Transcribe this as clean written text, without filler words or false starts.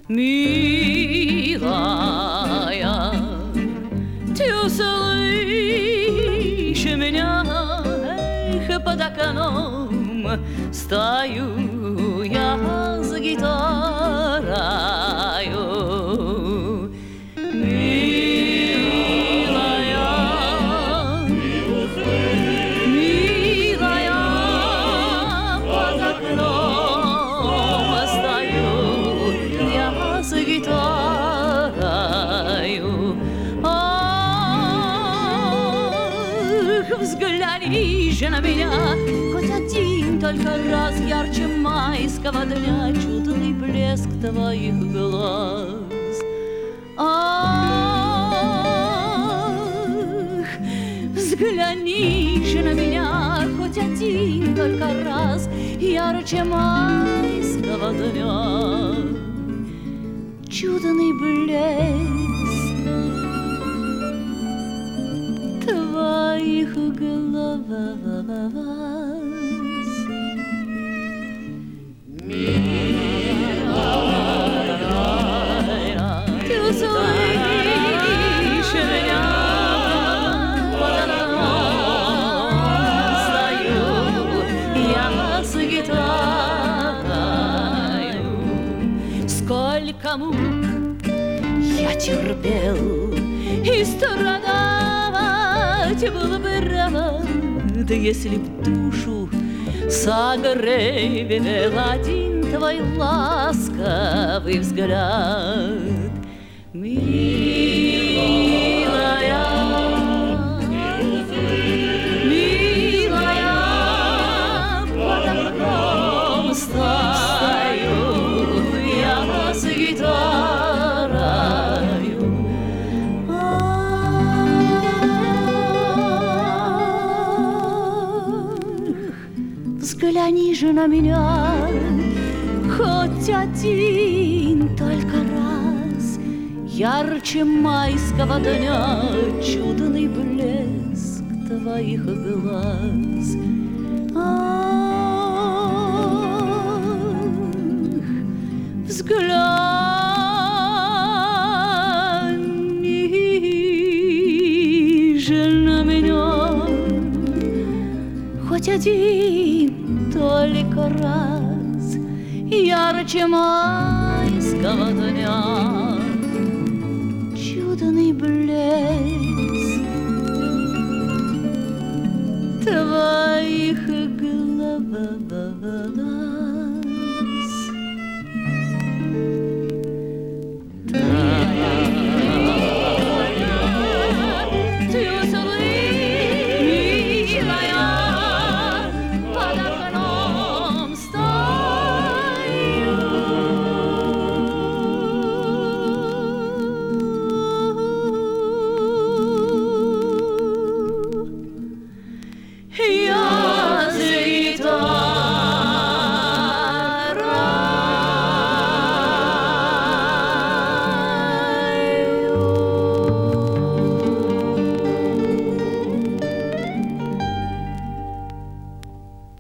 Милая, ты услышь меня, эх, под окном стою я с гитарою. Милая, милая, под окном стою я с гитарою. Ах, взгляни же на меня, хоть один только раз, ярче майского дня, чудный блеск твоих глаз. Ах, взгляни же на меня, хоть один только раз, ярче майского дня, чудный блеск твоих глаз. Милая, ты услышь меня, под окном стою я с гитарою. Сколько мук я терпел и страдать было бы рад, если б душу согревел один твой ласковый взгляд. Милая, милая, под окном стою я с гитарою. Взгляни же на меня, хоть один только раз, ярче майского дня, чудный блеск твоих глаз. Ах, взгляни же на меня, хоть один только раз, ярче майского дня, чудный блеск твоих